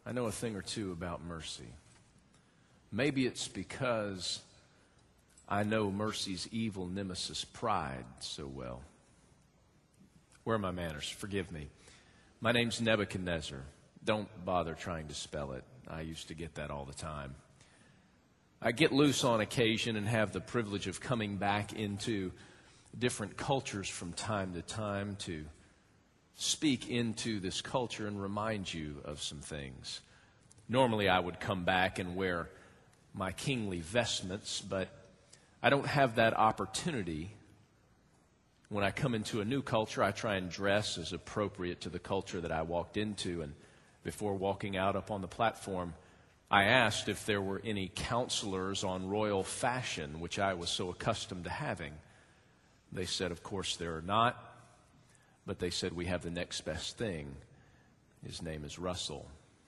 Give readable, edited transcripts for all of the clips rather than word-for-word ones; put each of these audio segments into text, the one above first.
I know a thing or two about mercy. Maybe it's because I know mercy's evil nemesis, pride, so well. Where are my manners? Forgive me. My name's Nebuchadnezzar. Don't bother trying to spell it. I used to get that all the time. I get loose on occasion and have the privilege of coming back into different cultures from time to time to speak into this culture and remind you of some things. Normally I would come back and wear my kingly vestments, but I don't have that opportunity. When I come into a new culture, I try and dress as appropriate to the culture that I walked into. And before walking out up on the platform, I asked if there were any counselors on royal fashion, which I was so accustomed to having. They said, of course, there are not. But they said, we have the next best thing. His name is Russell.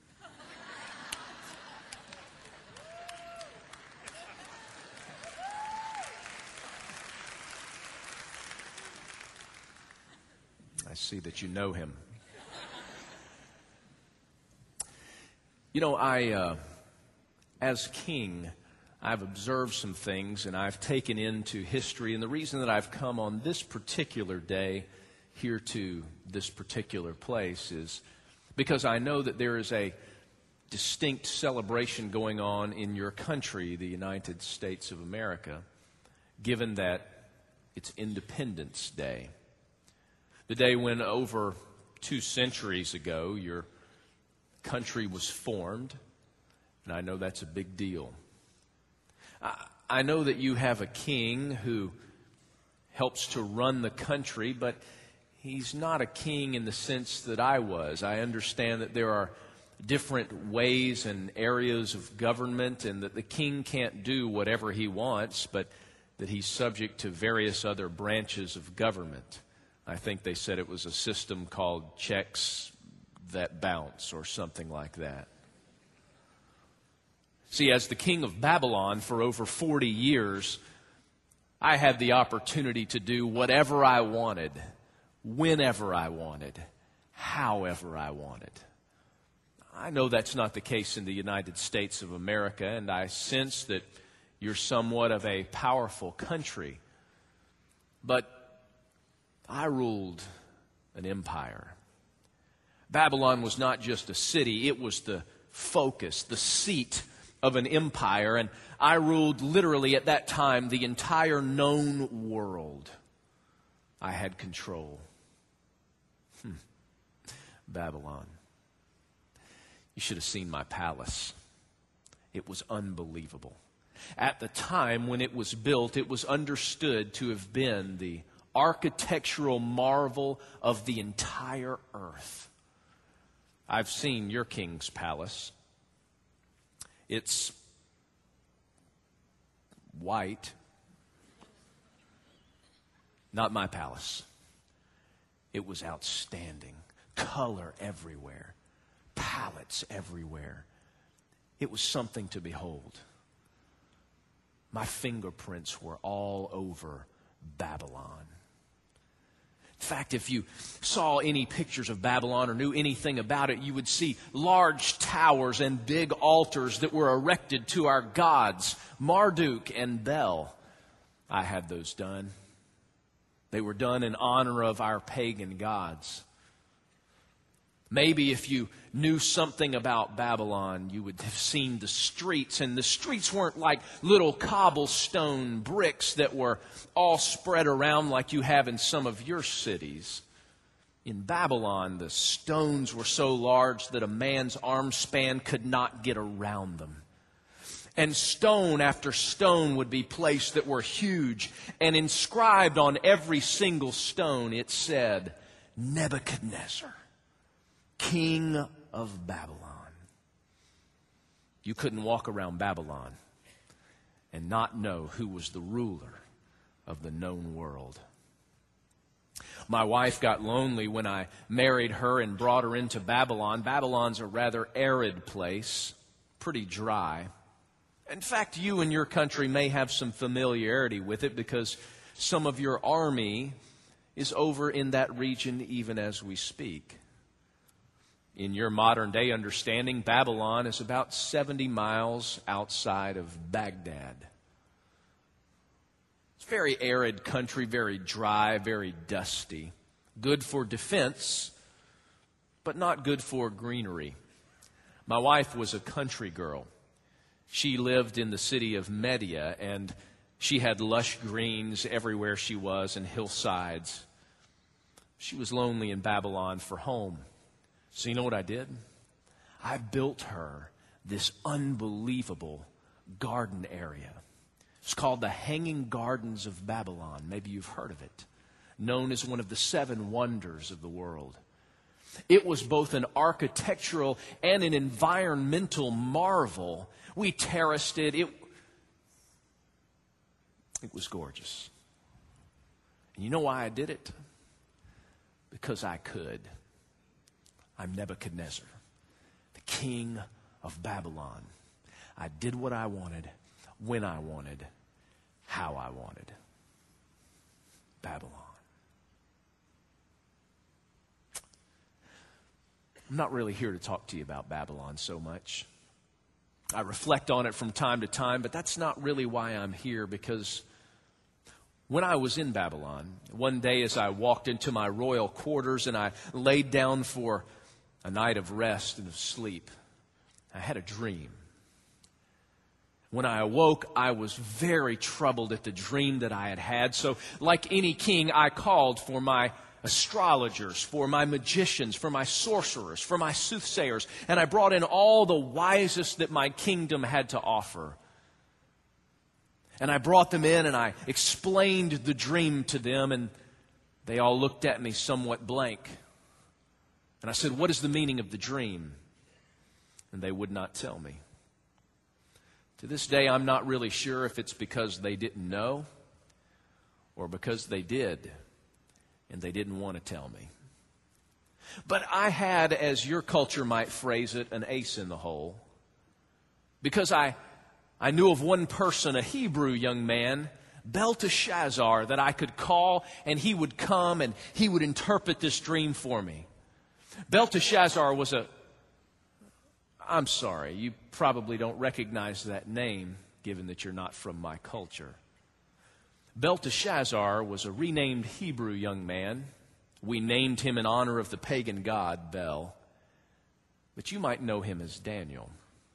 I see that you know him. You know, as king, I've observed some things and I've taken into history. And the reason that I've come on this particular day here to this particular place is because I know that there is a distinct celebration going on in your country, the United States of America, given that it's Independence Day. The day when over 2 centuries ago your country was formed, and I know that's a big deal. I know that you have a king who helps to run the country, but he's not a king in the sense that I was. I understand that there are different ways and areas of government, and that the king can't do whatever he wants, but that he's subject to various other branches of government. I think they said it was a system called checks that bounce or something like that. See, as the king of Babylon for over 40 years, I had the opportunity to do whatever I wanted, whenever I wanted, however I wanted. I know that's not the case in the United States of America, and I sense that you're somewhat of a powerful country. But I ruled an empire. Babylon was not just a city, it was the focus, the seat of an empire, and I ruled literally at that time the entire known world. I had control. Babylon. You should have seen my palace. It was unbelievable. At the time when it was built, it was understood to have been the architectural marvel of the entire earth. I've seen your king's palace. It's white. Not my palace. It was outstanding. Color everywhere. Palettes everywhere. It was something to behold. My fingerprints were all over Babylon. In fact, if you saw any pictures of Babylon or knew anything about it, you would see large towers and big altars that were erected to our gods, Marduk and Bel. I had those done. They were done in honor of our pagan gods. Maybe if you knew something about Babylon, you would have seen the streets. And the streets weren't like little cobblestone bricks that were all spread around like you have in some of your cities. In Babylon, the stones were so large that a man's arm span could not get around them. And stone after stone would be placed that were huge. And inscribed on every single stone, it said, Nebuchadnezzar, King of Babylon. You couldn't walk around Babylon and not know who was the ruler of the known world. My wife got lonely when I married her and brought her into Babylon. Babylon's a rather arid place, pretty dry. In fact, you and your country may have some familiarity with it because some of your army is over in that region even as we speak. In your modern day understanding, Babylon is about 70 miles outside of Baghdad. It's very arid country, very dry, very dusty. Good for defense, but not good for greenery. My wife was a country girl. She lived in the city of Media, and she had lush greens everywhere she was and hillsides. She was lonely in Babylon for home. So you know what I did? I built her this unbelievable garden area. It's called the Hanging Gardens of Babylon. Maybe you've heard of it. Known as one of the 7 wonders of the world. It was both an architectural and an environmental marvel. We terraced it. It was gorgeous. And you know why I did it? Because I could. I'm Nebuchadnezzar, the king of Babylon. I did what I wanted, when I wanted, how I wanted. Babylon. I'm not really here to talk to you about Babylon so much. I reflect on it from time to time, but that's not really why I'm here, because when I was in Babylon, one day as I walked into my royal quarters and I laid down for a night of rest and of sleep, I had a dream. When I awoke, I was very troubled at the dream that I had had. So, like any king, I called for my astrologers, for my magicians, for my sorcerers, for my soothsayers, and I brought in all the wisest that my kingdom had to offer. And I brought them in and I explained the dream to them, and they all looked at me somewhat blank. And I said, "What is the meaning of the dream?" And they would not tell me. To this day, I'm not really sure if it's because they didn't know or because they did and they didn't want to tell me. But I had, as your culture might phrase it, an ace in the hole. Because I knew of one person, a Hebrew young man, Belteshazzar, that I could call and he would come and he would interpret this dream for me. Belteshazzar was I'm sorry, you probably don't recognize that name, given that you're not from my culture. Belteshazzar was a renamed Hebrew young man. We named him in honor of the pagan god Bel. But you might know him as Daniel.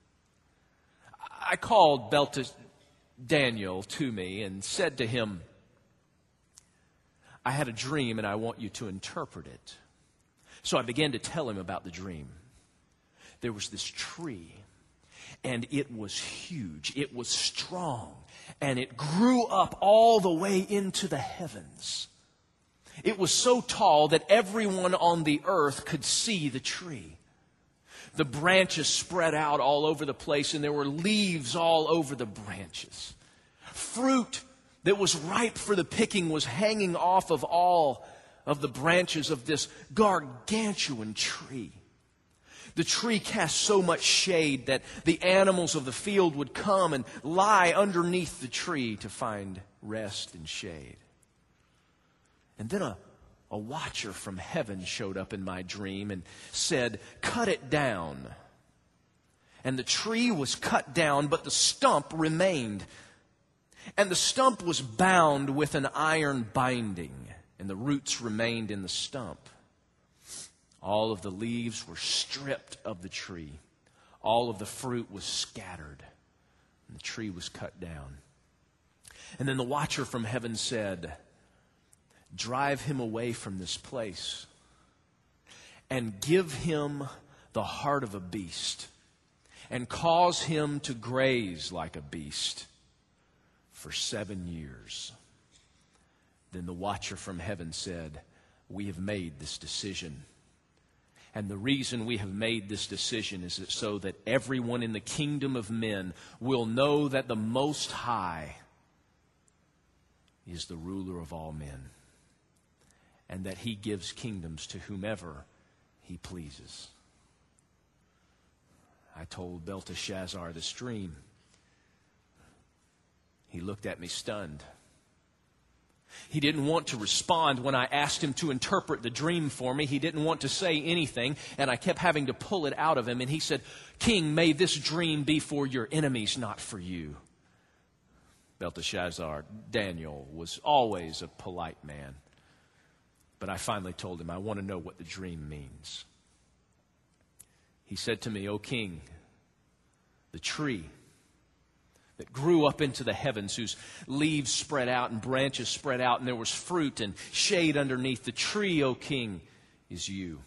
I called Daniel to me and said to him, "I had a dream and I want you to interpret it." So I began to tell him about the dream. There was this tree, and it was huge. It was strong, and it grew up all the way into the heavens. It was so tall that everyone on the earth could see the tree. The branches spread out all over the place, and there were leaves all over the branches. Fruit that was ripe for the picking was hanging off of all of the branches of this gargantuan tree. The tree cast so much shade that the animals of the field would come and lie underneath the tree to find rest and shade. And then a watcher from heaven showed up in my dream and said, "Cut it down." And the tree was cut down, but the stump remained. And the stump was bound with an iron binding, and the roots remained in the stump. All of the leaves were stripped of the tree. All of the fruit was scattered, and the tree was cut down. And then the watcher from heaven said, "Drive him away from this place and give him the heart of a beast and cause him to graze like a beast for 7 years." Then the watcher from heaven said, "We have made this decision. And the reason we have made this decision is so that everyone in the kingdom of men will know that the Most High is the ruler of all men, and that He gives kingdoms to whomever He pleases." I told Belteshazzar this dream. He looked at me stunned. He didn't want to respond when I asked him to interpret the dream for me. He didn't want to say anything, and I kept having to pull it out of him. And he said, "King, may this dream be for your enemies, not for you." Belteshazzar, Daniel, was always a polite man. But I finally told him, "I want to know what the dream means." He said to me, "O king, the tree that grew up into the heavens, whose leaves spread out and branches spread out, and there was fruit and shade underneath, the tree, O king, is you.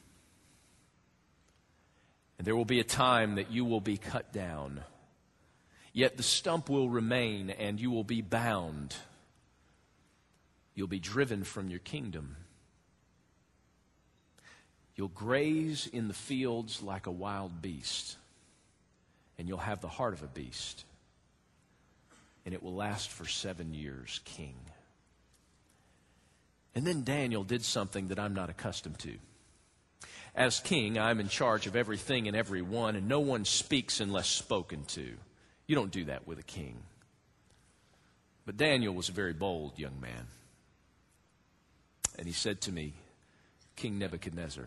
And there will be a time that you will be cut down, yet the stump will remain, and you will be bound. You'll be driven from your kingdom. You'll graze in the fields like a wild beast, and you'll have the heart of a beast. And it will last for 7 years, king." And then Daniel did something that I'm not accustomed to. As king, I'm in charge of everything and everyone, and no one speaks unless spoken to. You don't do that with a king. But Daniel was a very bold young man. And he said to me, "King Nebuchadnezzar,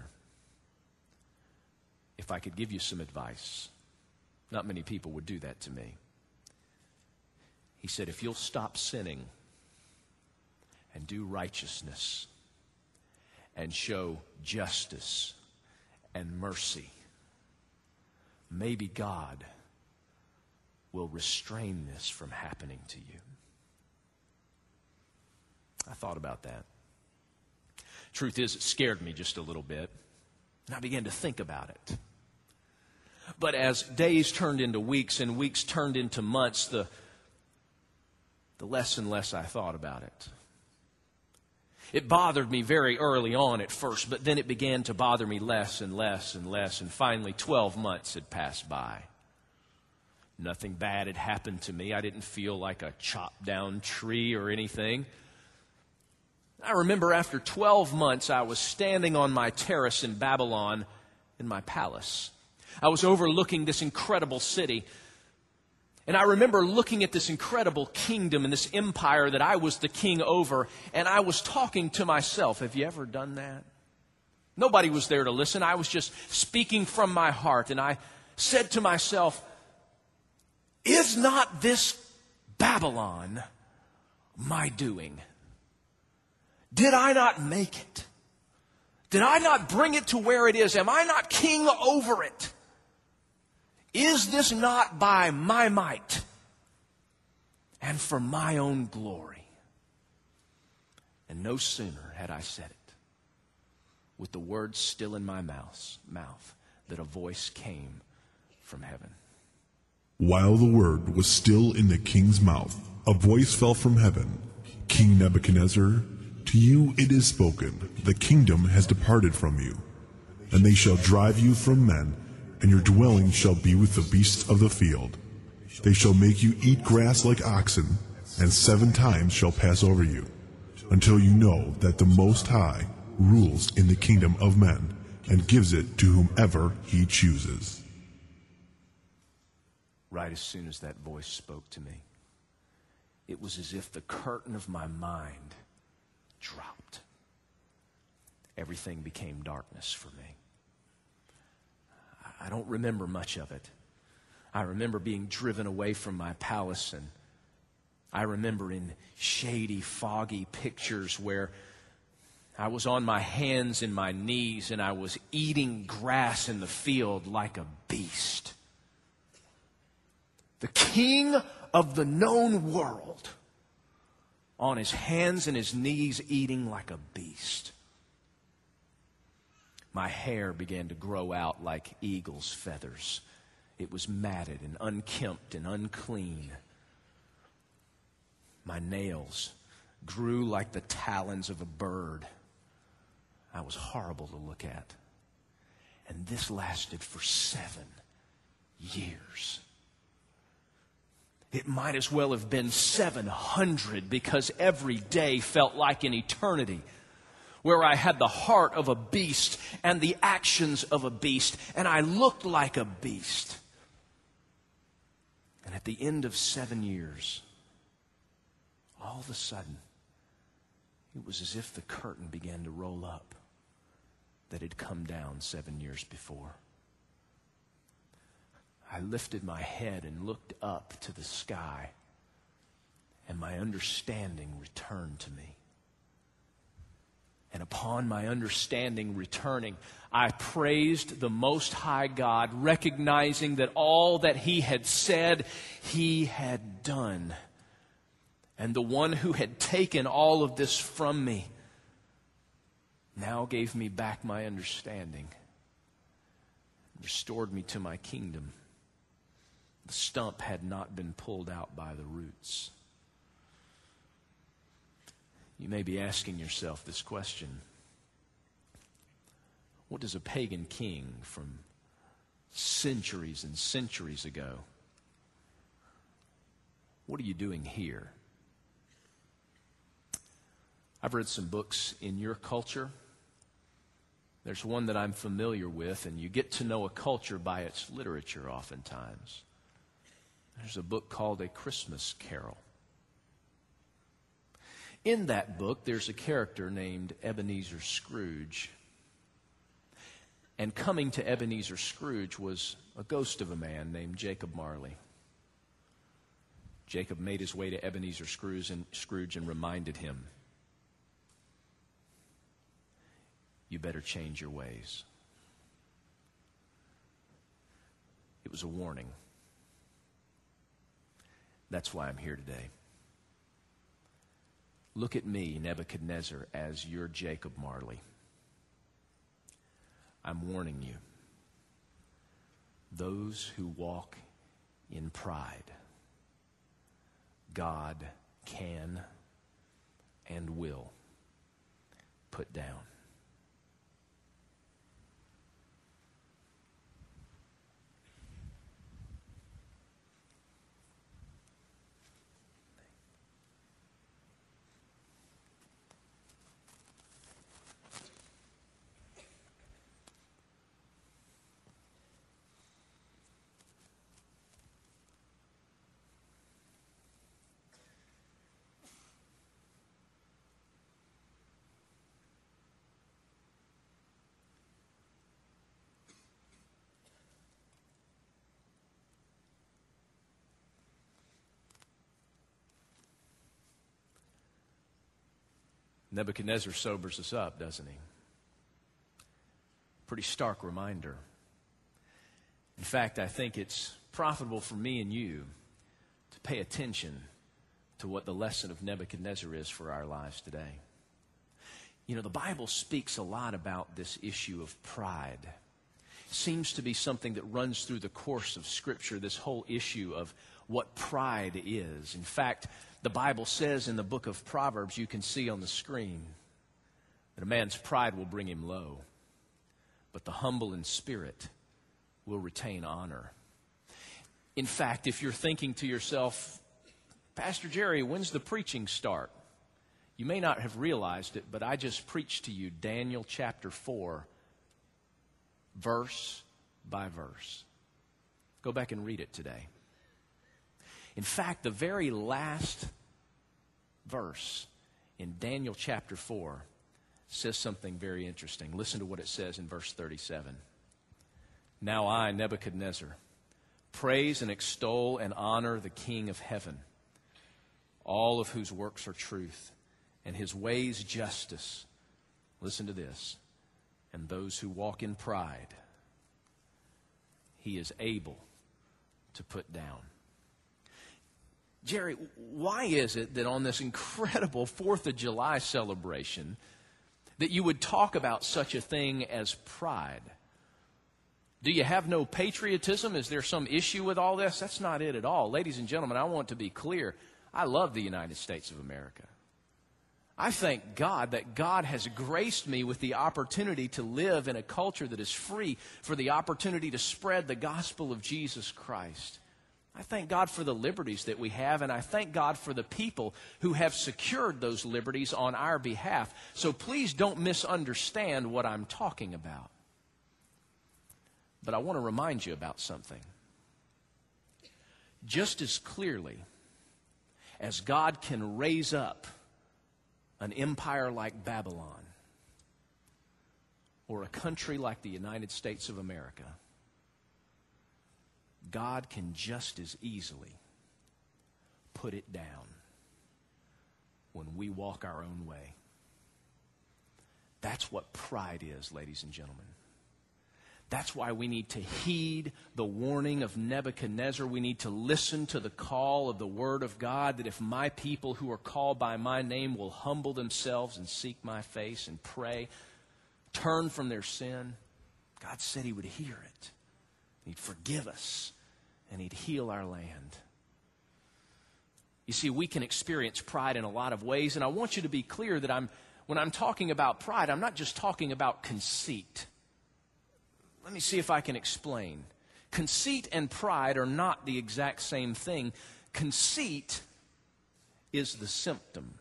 if I could give you some advice," not many people would do that to me. He said, "If you'll stop sinning and do righteousness and show justice and mercy, maybe God will restrain this from happening to you." I thought about that. Truth is, it scared me just a little bit, and I began to think about it. But as days turned into weeks and weeks turned into months, the less and less I thought about it. It bothered me very early on at first, but then it began to bother me less and less and less, and finally 12 months had passed by. Nothing bad had happened to me. I didn't feel like a chopped down tree or anything. I remember after 12 months, I was standing on my terrace in Babylon in my palace. I was overlooking this incredible city. And I remember looking at this incredible kingdom and this empire that I was the king over, and I was talking to myself. Have you ever done that? Nobody was there to listen. I was just speaking from my heart, and I said to myself, "Is not this Babylon my doing? Did I not make it? Did I not bring it to where it is? Am I not king over it? Is this not by my might and for my own glory?" And no sooner had I said it, with the words still in my mouth, that a voice came from heaven. While the word was still in the king's mouth, a voice fell from heaven. "King Nebuchadnezzar, to you it is spoken, the kingdom has departed from you, and they shall drive you from men, and your dwelling shall be with the beasts of the field. They shall make you eat grass like oxen, and 7 times shall pass over you, until you know that the Most High rules in the kingdom of men, and gives it to whomever he chooses." Right as soon as that voice spoke to me, it was as if the curtain of my mind dropped. Everything became darkness for me. I don't remember much of it. I remember being driven away from my palace, and I remember in shady, foggy pictures where I was on my hands and my knees, and I was eating grass in the field like a beast. The king of the known world, on his hands and his knees, eating like a beast. My hair began to grow out like eagle's feathers. It was matted and unkempt and unclean. My nails grew like the talons of a bird. I was horrible to look at. And this lasted for 7 years. It might as well have been 700, because every day felt like an eternity, where I had the heart of a beast and the actions of a beast, and I looked like a beast. And at the end of 7 years, all of a sudden, It was as if the curtain began to roll up that had come down 7 years before. I lifted my head and looked up to the sky, and my understanding returned to me. And upon my understanding returning, I praised the Most High God, recognizing that all that He had said, He had done. And the one who had taken all of this from me now gave me back my understanding, restored me to my kingdom. The stump had not been pulled out by the roots. You may be asking yourself this question: what does a pagan king from centuries and centuries ago, what are you doing here? I've read some books in your culture. There's one that I'm familiar with, and you get to know a culture by its literature oftentimes. There's a book called A Christmas Carol. In that book, there's a character named Ebenezer Scrooge. And coming to Ebenezer Scrooge was a ghost of a man named Jacob Marley. Jacob made his way to Ebenezer Scrooge and reminded him, "You better change your ways." It was a warning. That's why I'm here today. Look at me, Nebuchadnezzar, as your Jacob Marley. I'm warning you. Those who walk in pride, God can and will put down. Nebuchadnezzar sobers us up, doesn't he? Pretty stark reminder. In fact, I think it's profitable for me and you to pay attention to what the lesson of Nebuchadnezzar is for our lives today. You know, the Bible speaks a lot about this issue of pride. It seems to be something that runs through the course of Scripture, this whole issue of what pride is. In fact, the Bible says in the book of Proverbs, you can see on the screen, that a man's pride will bring him low, but the humble in spirit will retain honor. In fact, if you're thinking to yourself, Pastor Jerry, when's the preaching start? You may not have realized it, but I just preached to you Daniel chapter 4, verse by verse. Go back and read it today. In fact, the very last verse in Daniel chapter 4 says something very interesting. Listen to what it says in verse 37. Now I, Nebuchadnezzar, praise and extol and honor the King of heaven, all of whose works are truth, and his ways justice. Listen to this. And those who walk in pride, he is able to put down. Jerry, why is it that on this incredible 4th of July celebration that you would talk about such a thing as pride? Do you have no patriotism? Is there some issue with all this? That's not it at all. Ladies and gentlemen, I want to be clear. I love the United States of America. I thank God that God has graced me with the opportunity to live in a culture that is free, for the opportunity to spread the gospel of Jesus Christ. I thank God for the liberties that we have, and I thank God for the people who have secured those liberties on our behalf. So please don't misunderstand what I'm talking about. But I want to remind you about something. Just as clearly as God can raise up an empire like Babylon or a country like the United States of America, God can just as easily put it down when we walk our own way. That's what pride is, ladies and gentlemen. That's why we need to heed the warning of Nebuchadnezzar. We need to listen to the call of the Word of God, that if my people who are called by my name will humble themselves and seek my face and pray, turn from their sin, God said He would hear it. He'd forgive us, and He'd heal our land. You see, we can experience pride in a lot of ways, and I want you to be clear that when I'm talking about pride, I'm not just talking about conceit. Let me see if I can explain. Conceit and pride are not the exact same thing. Conceit is the symptom.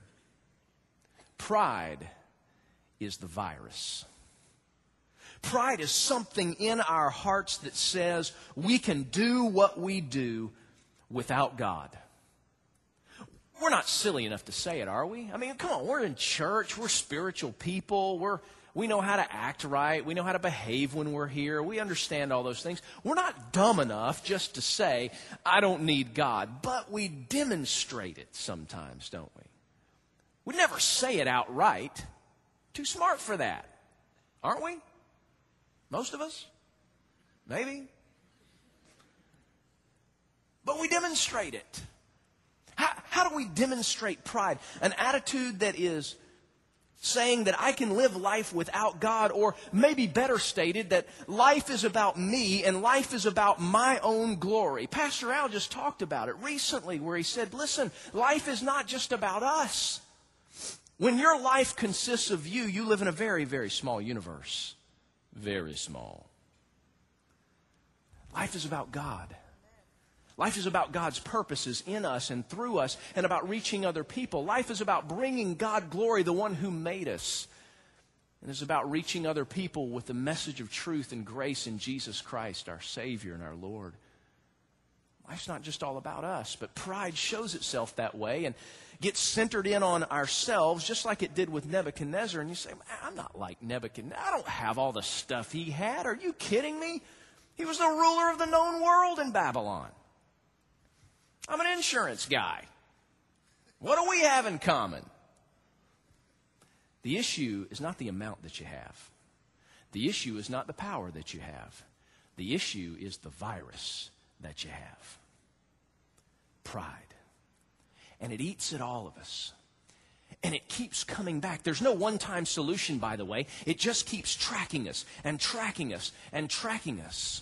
Pride is the virus. Pride is something in our hearts that says we can do what we do without God. We're not silly enough to say it, are we? I mean, come on, we're in church, we're spiritual people, we know how to act right, we know how to behave when we're here, we understand all those things. We're not dumb enough just to say, I don't need God, but we demonstrate it sometimes, don't we? We never say it outright. Too smart for that, aren't we? Most of us? Maybe. But we demonstrate it. How do we demonstrate pride? An attitude that is saying that I can live life without God, or maybe better stated, that life is about me and life is about my own glory. Pastor Al just talked about it recently where he said, listen, life is not just about us. When your life consists of you, you live in a very, very small universe. Very small. Life is about God. Life is about God's purposes in us and through us, and about reaching other people. Life is about bringing God glory, the one who made us. And it's about reaching other people with the message of truth and grace in Jesus Christ, our Savior and our Lord. Life's not just all about us, but pride shows itself that way and gets centered in on ourselves, just like it did with Nebuchadnezzar. And you say, I'm not like Nebuchadnezzar. I don't have all the stuff he had. Are you kidding me? He was the ruler of the known world in Babylon. I'm an insurance guy. What do we have in common? The issue is not the amount that you have. The issue is not the power that you have. The issue is the virus that you have. Pride. And it eats at all of us. And it keeps coming back. There's no one-time solution, by the way. It just keeps tracking us and tracking us and tracking us.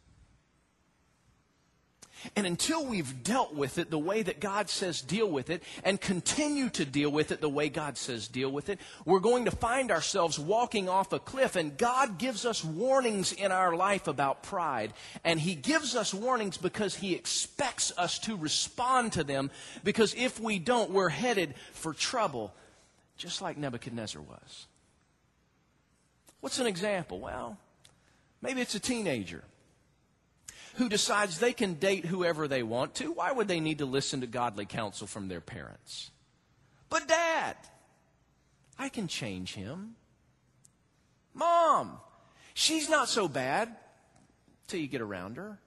And until we've dealt with it the way that God says deal with it, and continue to deal with it the way God says deal with it, we're going to find ourselves walking off a cliff. And God gives us warnings in our life about pride. And He gives us warnings because He expects us to respond to them. Because if we don't, we're headed for trouble, just like Nebuchadnezzar was. What's an example? Well, maybe it's a teenager who decides they can date whoever they want to. Why would they need to listen to godly counsel from their parents? But Dad, I can change him. Mom, she's not so bad till you get around her.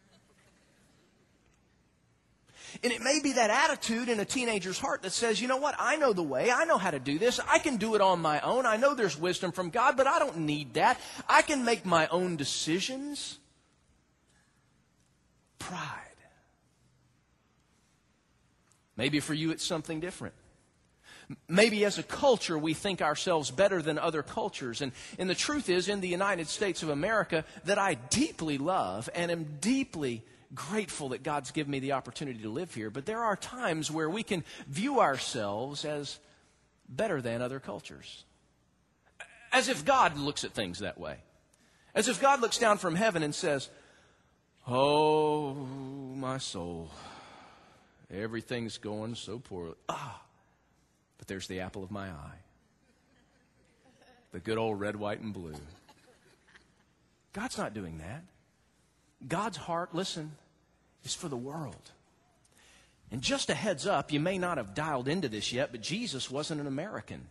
And it may be that attitude in a teenager's heart that says, you know what, I know the way, I know how to do this, I can do it on my own, I know there's wisdom from God, but I don't need that. I can make my own decisions. Pride. Maybe for you it's something different. Maybe as a culture we think ourselves better than other cultures. And the truth is, in the United States of America, that I deeply love and am deeply grateful that God's given me the opportunity to live here. But there are times where we can view ourselves as better than other cultures. As if God looks at things that way. As if God looks down from heaven and says, oh, my soul, everything's going so poorly. But there's the apple of my eye. The good old red, white, and blue. God's not doing that. God's heart, listen, is for the world. And just a heads up, you may not have dialed into this yet, but Jesus wasn't an American.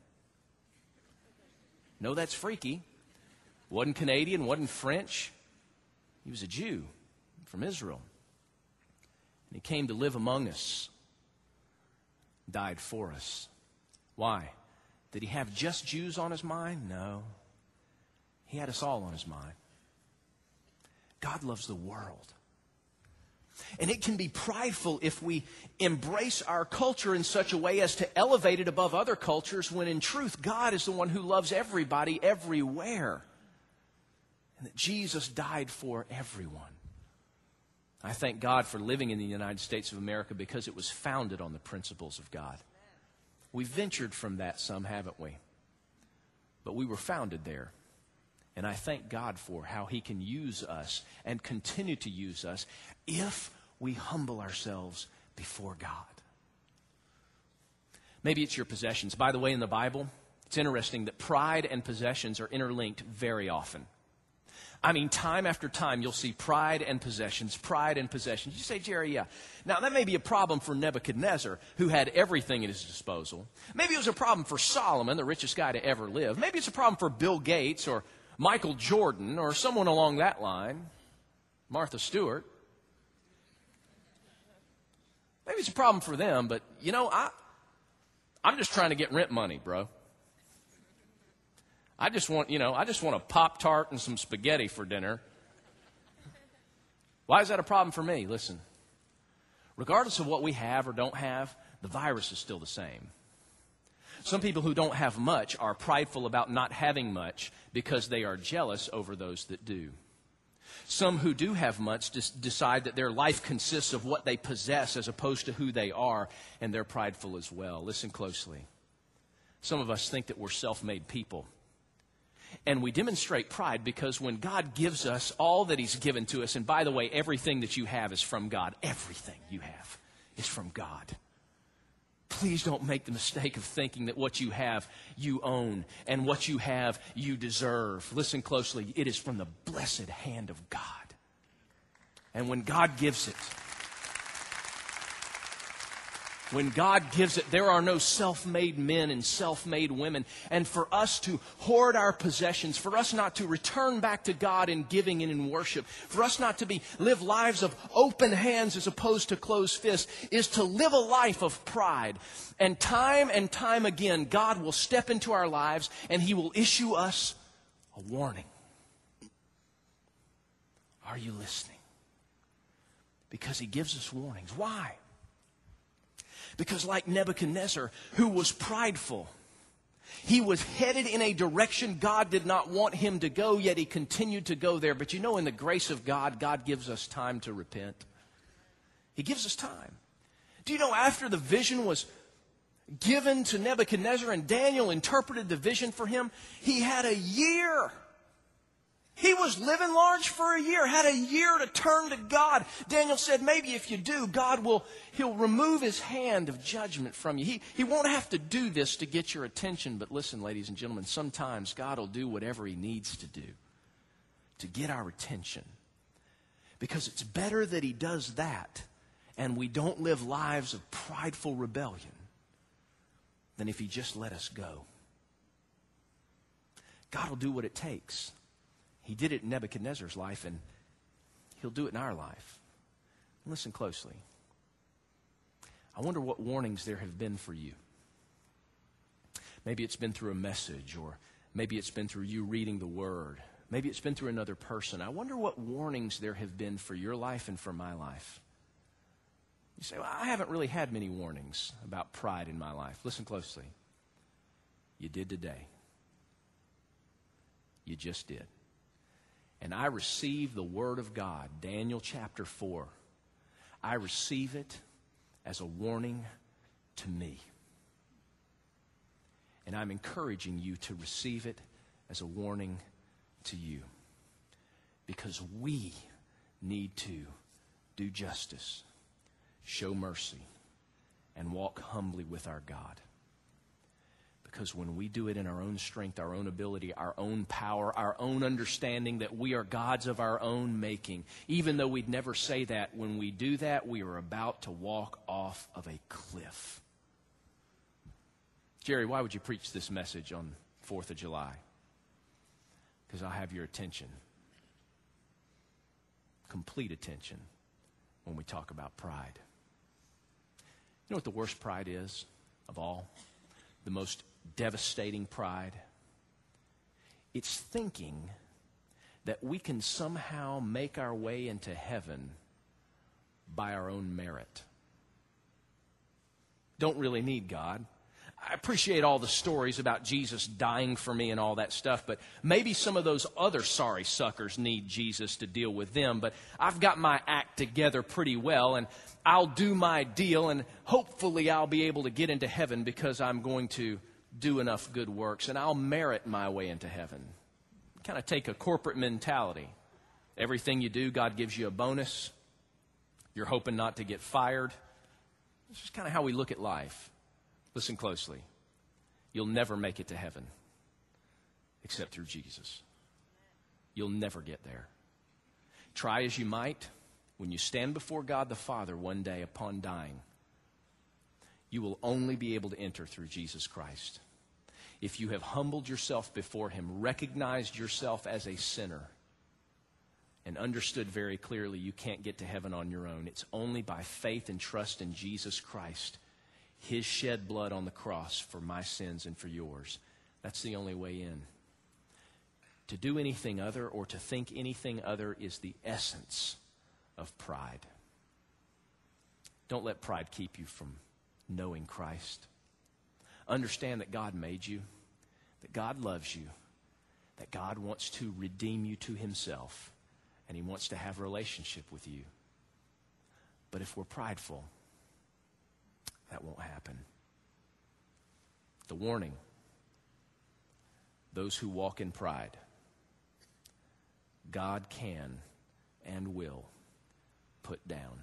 No, that's freaky. Wasn't Canadian, wasn't French. He was a Jew from Israel. And he came to live among us, died for us. Why? Did he have just Jews on his mind? No. He had us all on his mind. God loves the world. And it can be prideful if we embrace our culture in such a way as to elevate it above other cultures, when in truth, God is the one who loves everybody everywhere. And that Jesus died for everyone. I thank God for living in the United States of America because it was founded on the principles of God. We've ventured from that some, haven't we? But we were founded there. And I thank God for how He can use us and continue to use us if we humble ourselves before God. Maybe it's your possessions. By the way, in the Bible, it's interesting that pride and possessions are interlinked very often. I mean, time after time, you'll see pride and possessions, pride and possessions. You say, Jerry, yeah. Now, that may be a problem for Nebuchadnezzar, who had everything at his disposal. Maybe it was a problem for Solomon, the richest guy to ever live. Maybe it's a problem for Bill Gates or Michael Jordan or someone along that line, Martha Stewart. Maybe it's a problem for them, but, you know, I'm just trying to get rent money, bro. I just want a Pop-Tart and some spaghetti for dinner. Why is that a problem for me? Listen, regardless of what we have or don't have, the virus is still the same. Some people who don't have much are prideful about not having much because they are jealous over those that do. Some who do have much decide that their life consists of what they possess as opposed to who they are, and they're prideful as well. Listen closely. Some of us think that we're self-made people. And we demonstrate pride because when God gives us all that He's given to us, and by the way, everything that you have is from God. Everything you have is from God. Please don't make the mistake of thinking that what you have, you own, and what you have, you deserve. Listen closely. It is from the blessed hand of God. And when God gives it, there are no self-made men and self-made women. And for us to hoard our possessions, for us not to return back to God in giving and in worship, for us not to live lives of open hands as opposed to closed fists, is to live a life of pride. And time again, God will step into our lives and He will issue us a warning. Are you listening? Because He gives us warnings. Why? Because like Nebuchadnezzar, who was prideful, he was headed in a direction God did not want him to go, yet he continued to go there. But you know, in the grace of God, God gives us time to repent. He gives us time. Do you know, after the vision was given to Nebuchadnezzar and Daniel interpreted the vision for him, he had a year. He was living large for a year, had a year to turn to God. Daniel said, maybe if you do, He'll remove His hand of judgment from you. He won't have to do this to get your attention. But listen, ladies and gentlemen, sometimes God will do whatever He needs to do to get our attention. Because it's better that He does that and we don't live lives of prideful rebellion than if He just let us go. God will do what it takes. He did it in Nebuchadnezzar's life, and He'll do it in our life. Listen closely. I wonder what warnings there have been for you. Maybe it's been through a message, or maybe it's been through you reading the Word. Maybe it's been through another person. I wonder what warnings there have been for your life and for my life. You say, well, I haven't really had many warnings about pride in my life. Listen closely. You did today. You just did. And I receive the Word of God, Daniel chapter 4. I receive it as a warning to me. And I'm encouraging you to receive it as a warning to you. Because we need to do justice, show mercy, and walk humbly with our God. Because when we do it in our own strength, our own ability, our own power, our own understanding that we are gods of our own making, even though we'd never say that, when we do that, we are about to walk off of a cliff. Jerry, why would you preach this message on 4th of July? Because I have your attention. Complete attention when we talk about pride. You know what the worst pride is of all? The most devastating pride? It's thinking that we can somehow make our way into heaven by our own merit. Don't really need God. I appreciate all the stories about Jesus dying for me and all that stuff, but maybe some of those other sorry suckers need Jesus to deal with them. But I've got my act together pretty well, and I'll do my deal, and hopefully I'll be able to get into heaven because I'm going to do enough good works, and I'll merit my way into heaven. Kind of take a corporate mentality. Everything you do, God gives you a bonus. You're hoping not to get fired. This is kind of how we look at life. Listen closely. You'll never make it to heaven except through Jesus. You'll never get there. Try as you might, when you stand before God the Father one day upon dying, you will only be able to enter through Jesus Christ. If you have humbled yourself before Him, recognized yourself as a sinner, and understood very clearly you can't get to heaven on your own, it's only by faith and trust in Jesus Christ, His shed blood on the cross for my sins and for yours. That's the only way in. To do anything other or to think anything other is the essence of pride. Don't let pride keep you from knowing Christ. Understand that God made you, that God loves you, that God wants to redeem you to Himself, and He wants to have a relationship with you. But if we're prideful, that won't happen. The warning: those who walk in pride, God can and will put down.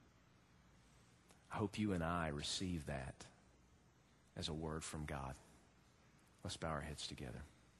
I hope you and I receive that as a word from God. Let's bow our heads together.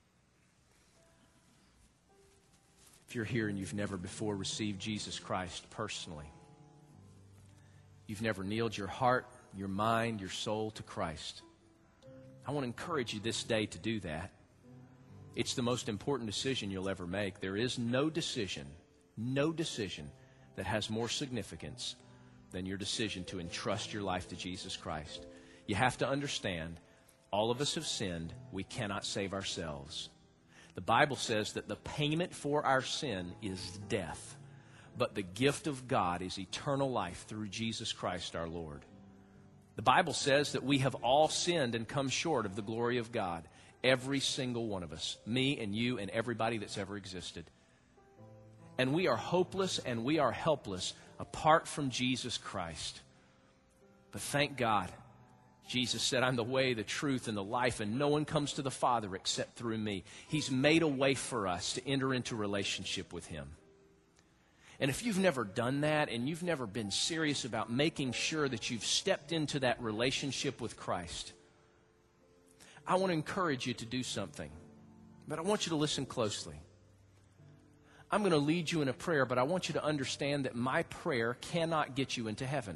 If you're here and you've never before received Jesus Christ personally, you've never kneeled your heart, your mind, your soul to Christ, I want to encourage you this day to do that. It's the most important decision you'll ever make. There is no decision that has more significance than your decision to entrust your life to Jesus Christ. You have to understand, all of us have sinned. We cannot save ourselves. The Bible says that the payment for our sin is death, but the gift of God is eternal life through Jesus Christ our Lord. The Bible says that we have all sinned and come short of the glory of God. Every single one of us, me and you and everybody that's ever existed. And we are hopeless and we are helpless apart from Jesus Christ. But thank God, Jesus said, I'm the way, the truth, and the life, and no one comes to the Father except through me. He's made a way for us to enter into relationship with Him. And if you've never done that and you've never been serious about making sure that you've stepped into that relationship with Christ, I want to encourage you to do something. But I want you to listen closely. I'm going to lead you in a prayer, but I want you to understand that my prayer cannot get you into heaven.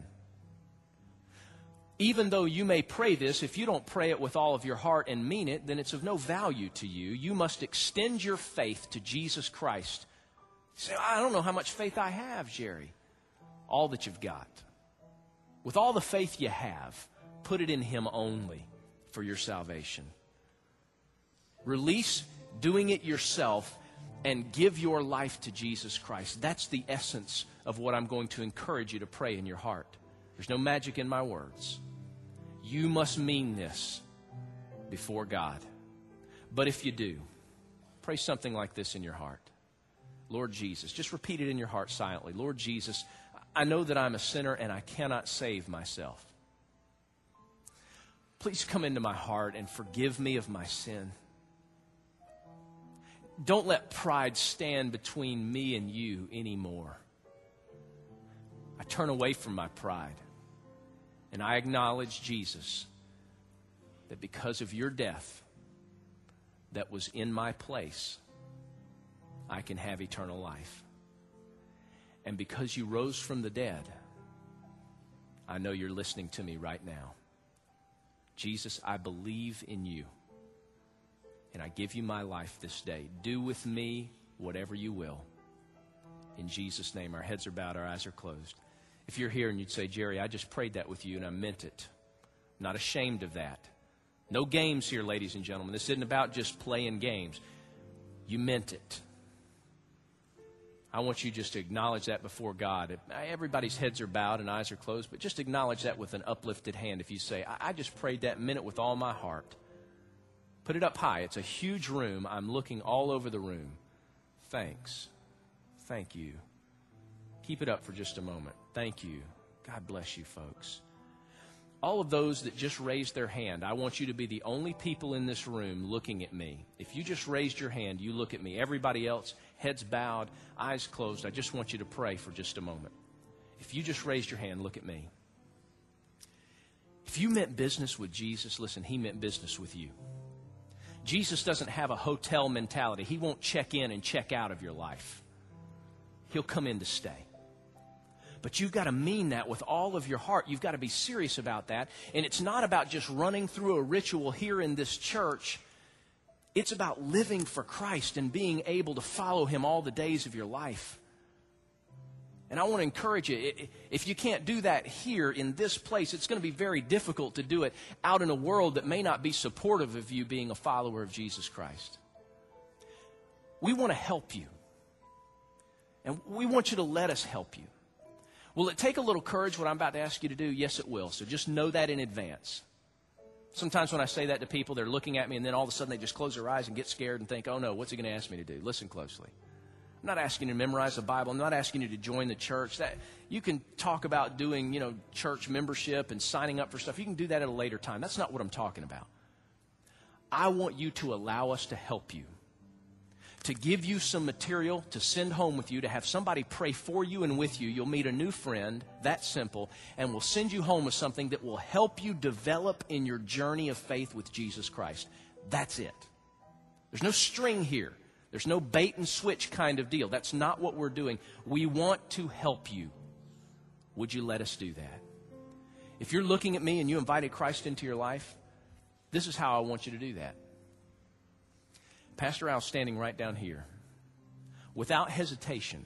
Even though you may pray this, if you don't pray it with all of your heart and mean it, then it's of no value to you. You must extend your faith to Jesus Christ. You say, I don't know how much faith I have, Jerry. All that you've got. With all the faith you have, put it in Him only for your salvation. Release doing it yourself and give your life to Jesus Christ. That's the essence of what I'm going to encourage you to pray in your heart. There's no magic in my words. You must mean this before God. But if you do, pray something like this in your heart. Lord Jesus, just repeat it in your heart silently. Lord Jesus, I know that I'm a sinner and I cannot save myself. Please come into my heart and forgive me of my sin. Don't let pride stand between me and you anymore. I turn away from my pride and I acknowledge Jesus that because of your death that was in my place, I can have eternal life. And because you rose from the dead, I know you're listening to me right now. Jesus, I believe in you, and I give you my life this day. Do with me whatever you will. In Jesus' name, our heads are bowed, our eyes are closed. If you're here and you'd say, Jerry, I just prayed that with you and I meant it. I'm not ashamed of that. No games here, ladies and gentlemen. This isn't about just playing games. You meant it. I want you just to acknowledge that before God. Everybody's heads are bowed and eyes are closed, but just acknowledge that with an uplifted hand. If you say, I just prayed that, meant it with all my heart. Put it up high. It's a huge room. I'm looking all over the room. Thanks. Thank you. Keep it up for just a moment. Thank you. God bless you, folks. All of those that just raised their hand, I want you to be the only people in this room looking at me. If you just raised your hand, you look at me. Everybody else, heads bowed, eyes closed. I just want you to pray for just a moment. If you just raised your hand, look at me. If you meant business with Jesus, listen, he meant business with you. Jesus doesn't have a hotel mentality. He won't check in and check out of your life. He'll come in to stay. But you've got to mean that with all of your heart. You've got to be serious about that. And it's not about just running through a ritual here in this church. It's about living for Christ and being able to follow him all the days of your life. And I want to encourage you, if you can't do that here in this place, it's going to be very difficult to do it out in a world that may not be supportive of you being a follower of Jesus Christ. We want to help you. And we want you to let us help you. Will it take a little courage what I'm about to ask you to do? Yes, it will. So just know that in advance. Sometimes when I say that to people, they're looking at me and then all of a sudden they just close their eyes and get scared and think, oh no, what's he going to ask me to do? Listen closely. I'm not asking you to memorize the Bible. I'm not asking you to join the church. That you can talk about doing, church membership and signing up for stuff. You can do that at a later time. That's not what I'm talking about. I want you to allow us to help you, to give you some material to send home with you, to have somebody pray for you and with you. You'll meet a new friend, that simple, and we'll send you home with something that will help you develop in your journey of faith with Jesus Christ. That's it. There's no string here. There's no bait and switch kind of deal. That's not what we're doing. We want to help you. Would you let us do that? If you're looking at me and you invited Christ into your life, this is how I want you to do that. Pastor Al's standing right down here. Without hesitation,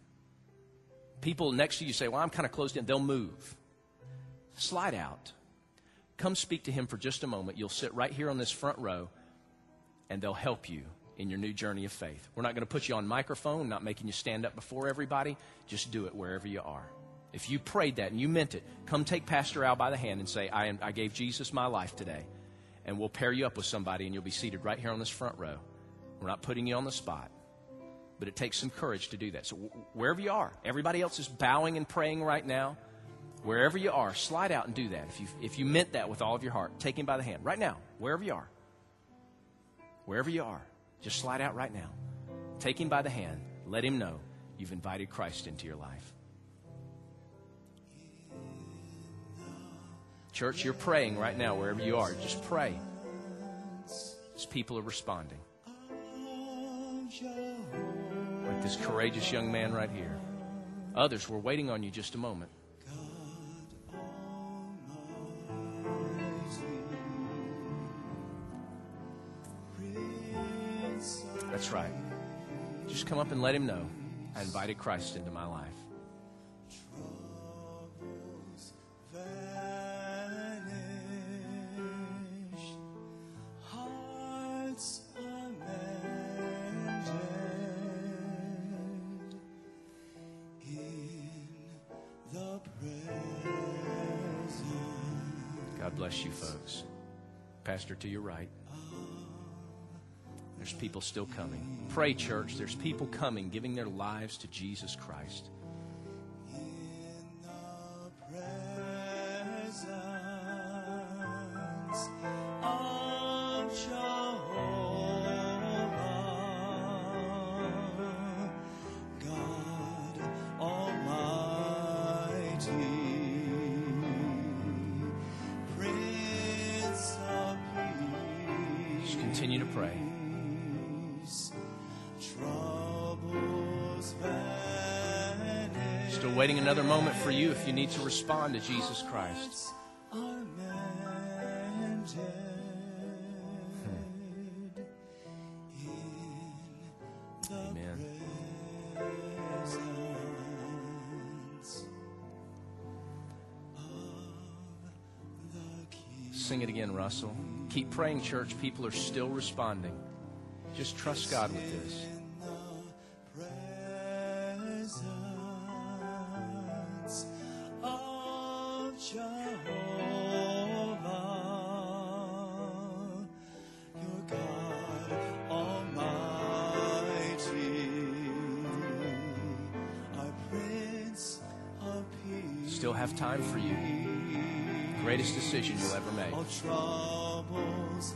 people next to you say, well, I'm kind of closed in. They'll move. Slide out. Come speak to him for just a moment. You'll sit right here on this front row, and they'll help you in your new journey of faith. We're not going to put you on microphone, not making you stand up before everybody. Just do it wherever you are. If you prayed that and you meant it, come take Pastor Al by the hand and say, I gave Jesus my life today. And we'll pair you up with somebody, and you'll be seated right here on this front row. We're not putting you on the spot, but it takes some courage to do that. So wherever you are, everybody else is bowing and praying right now. Wherever you are, slide out and do that. If you meant that with all of your heart, take him by the hand right now, wherever you are. Wherever you are, just slide out right now. Take him by the hand. Let him know you've invited Christ into your life. Church, you're praying right now wherever you are. Just pray as people are responding. Like this courageous young man right here. Others, we're waiting on you just a moment. That's right. Just come up and let him know I invited Christ into my life. God bless you, folks. Pastor, to your right. There's people still coming. Pray, church. There's people coming, giving their lives to Jesus Christ. Prince of continue to pray. Still waiting another moment for you if you need to respond to Jesus Christ. Amen. Sing it again, Russell. Keep praying, church. People are still responding. Just trust God with this. Still have time for you. Greatest decision you'll ever make. All troubles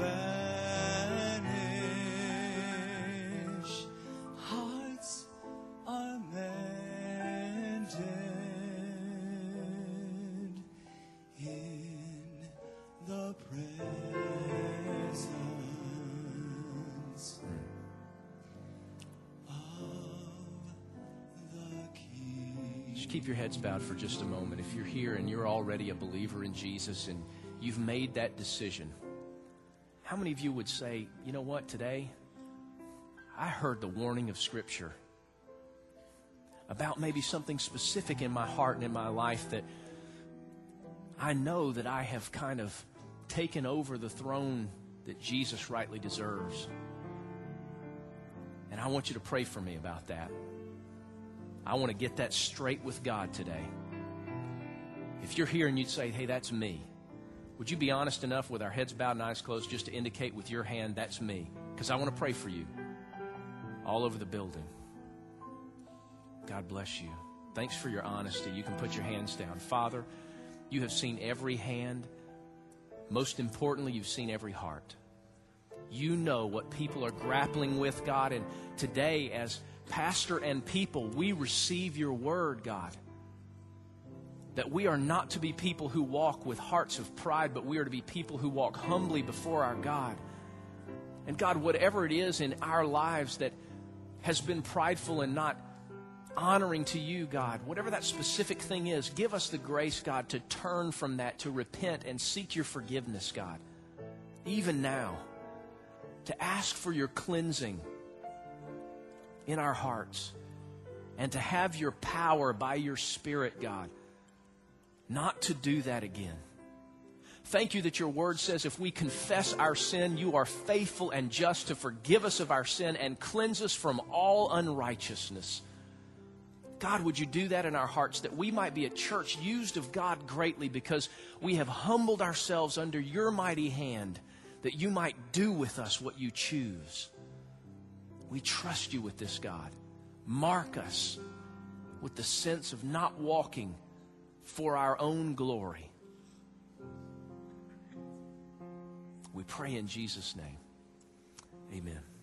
vanish, hearts are mended in the presence of the King. Just keep your heads bowed for just a moment. If you're here and you're already a believer in Jesus and you've made that decision, how many of you would say, you know what, today I heard the warning of Scripture about maybe something specific in my heart and in my life that I know that I have kind of taken over the throne that Jesus rightly deserves. And I want you to pray for me about that. I want to get that straight with God today. If you're here and you'd say, hey, that's me, would you be honest enough with our heads bowed and eyes closed just to indicate with your hand, that's me? Because I want to pray for you all over the building. God bless you. Thanks for your honesty. You can put your hands down. Father, you have seen every hand. Most importantly, you've seen every heart. You know what people are grappling with, God, and today as pastor and people, we receive your word, God, that we are not to be people who walk with hearts of pride, but we are to be people who walk humbly before our God. And God, whatever it is in our lives that has been prideful and not honoring to you, God, whatever that specific thing is, give us the grace, God, to turn from that, to repent and seek your forgiveness, God, even now, to ask for your cleansing in our hearts, and to have your power by your Spirit, God, not to do that again. Thank you that your word says if we confess our sin, you are faithful and just to forgive us of our sin and cleanse us from all unrighteousness. God, would you do that in our hearts, that we might be a church used of God greatly because we have humbled ourselves under your mighty hand, that you might do with us what you choose. We trust you with this, God. Mark us with the sense of not walking for our own glory. We pray in Jesus' name. Amen.